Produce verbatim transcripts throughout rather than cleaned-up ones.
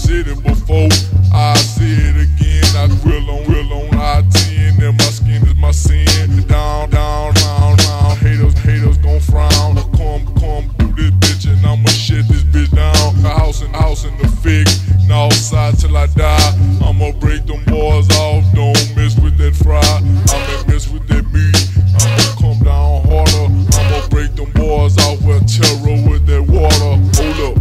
said it before, I say it again. I grill on, grill on I ten, and my skin is my sin. Down, down, round, round. Haters, haters gon' frown. Come, come through this bitch, and I'ma shut this bitch down. A house in, house in the fig, north side till I die. I'ma break them boys off. Don't mess with that fry. I'ma mess with that meat. I'ma come down harder. I'ma break them boys off with terror with that water. Hold up.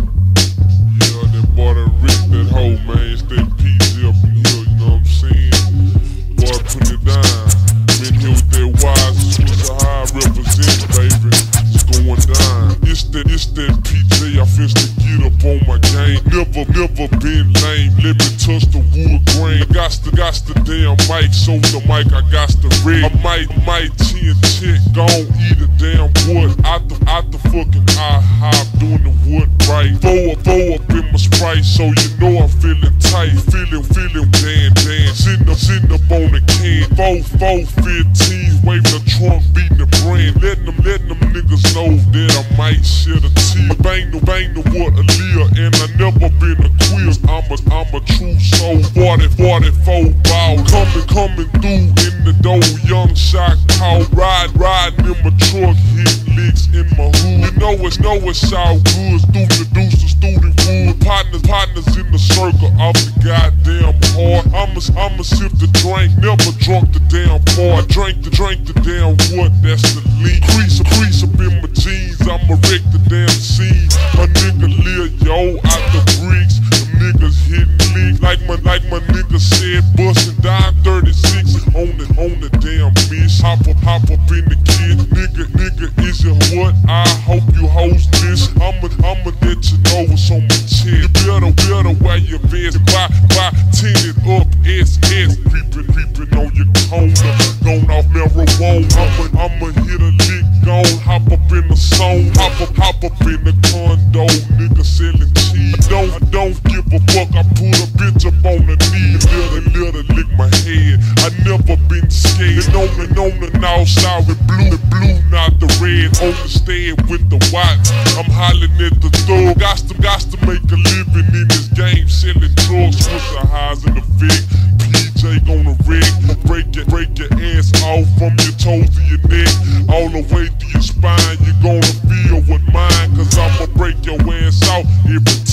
Yeah, that boy done ripped that hoe, man. Stay P Z up in here, you know what I'm saying? Boy, put it down. Been here with that wise Swiss high represent, baby. It's going down. It's that, it's that P J. I fist to get up on my game. Never, never been lame. Let me touch the wood grain. Got the, got the damn mic, so the mic I got the rig. I might, might chin check, gon' eat a damn wood. Out the, out the fucking eye hop, doing the wood right. Throw up, throw up in my Sprite, so you know I'm feeling tight. Feeling, feeling dan, dan. Sitting up, sitting up on the can. Four, four, fifteen, waving the trunk, beating the brand. Letting them, letting them niggas know that I might shed a tear. Bang the, bang the what a leer, and I never been a quiz. I'm a, I'm a true soul. forty, forty-four ball. Coming, coming through in the door. Young shot call. Ride, riding in my truck. Hit licks in my hood. You know it's, know it's all good. Through the deuces, through the wood. Partners, partners in the circle off the goddamn hard. I'ma, I'ma sip the drink. Never drunk the damn part. Drink the, drink the damn what? That's the lean. Crease, crease up in my jeans. I'ma wreck the damn scene. My nigga Lil Yo out the bricks. Them niggas hitting league. Like my, like my nigga said, bustin' down thirty-six on the, on the damn bitch. Hop up, hop up in the kid. Nigga, nigga, is it what? I hope you host this. I'ma, I'ma let you know what's on my chest. You better, better wear your vest. Quai, quai, tinted up, S S. Creepin', creepin' on your corner. Gone off marijuana. I'ma, I'ma hit a lick, gone. Hop up in the song. Hop up, hop up in the condo. Nigga selling cheese. I don't, I don't give a fuck. I put a bitch up on the knee. Little, little lick my head. I never been scared. And on the, on the north side with blue, the blue, not the red. On the stand with the white. I'm hollering at the thug. Got to, got to make a living in this game. Selling drugs with the highs and the fig. P J on the rig. Break it, break your ass off from your toes to your neck. All the way to your spine. You're gonna feel with mine. Cause I'ma break your ass out every time.